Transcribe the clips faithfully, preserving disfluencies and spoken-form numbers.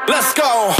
Let's go.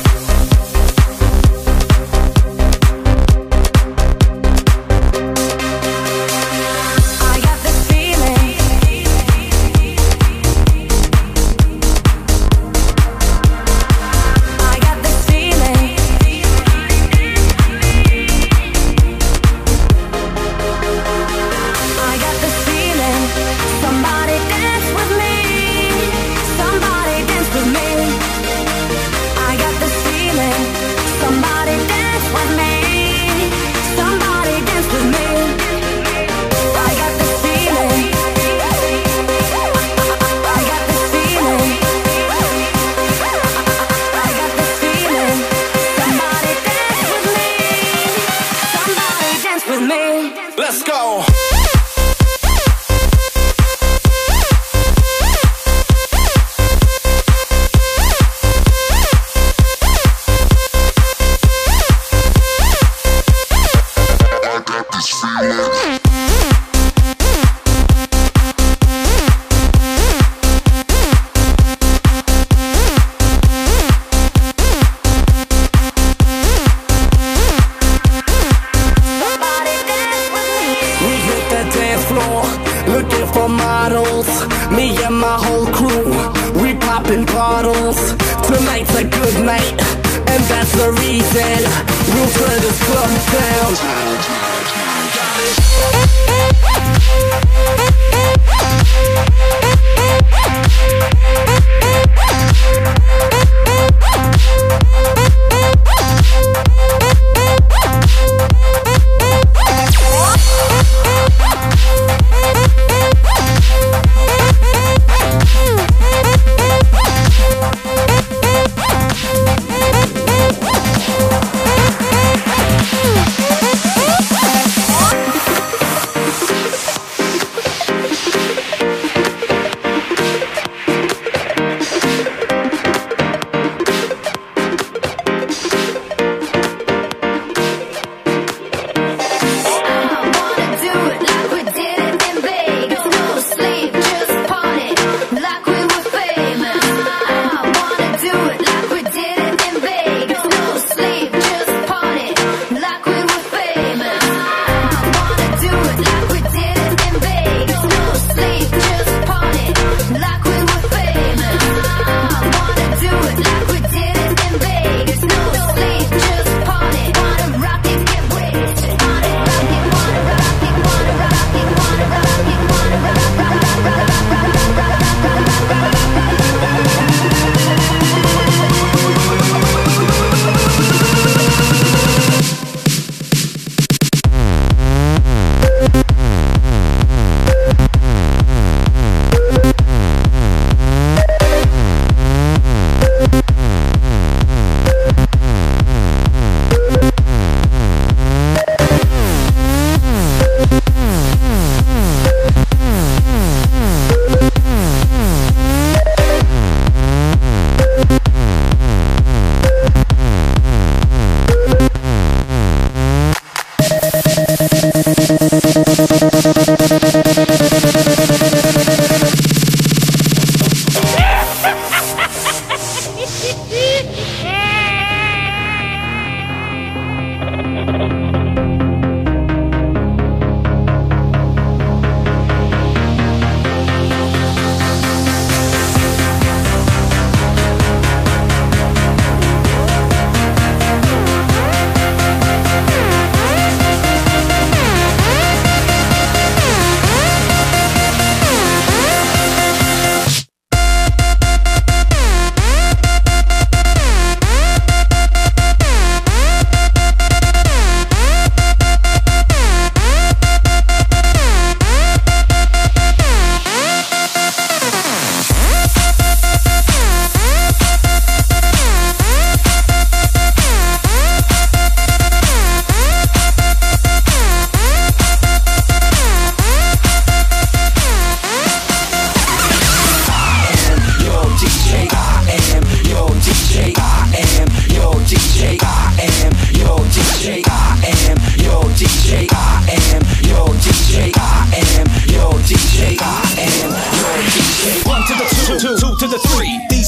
Let's go. Looking for models, me and my whole crew, we popping bottles. Tonight's a good night, and that's the reason we'll turn this club down.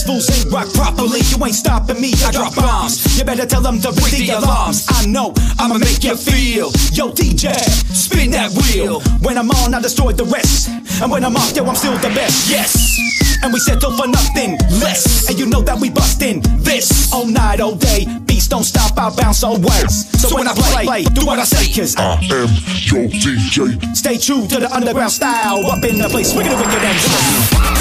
These fools ain't rock properly. You ain't stopping me, I drop bombs. You better tell them to ring the alarms. I know I'ma make you feel. Yo D J, spin that wheel. When I'm on, I destroy the rest. And when I'm off, yo, I'm still the best. Yes, and we settle for nothing less. And you know that we bustin' this all night, all day. Beats don't stop, I bounce always. So, so when I play, play, do what I say, cause I am your D J. Stay true to the underground style. Up in the place, wicked, wicked and wild.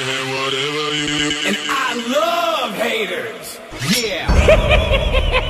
And I love haters. Yeah.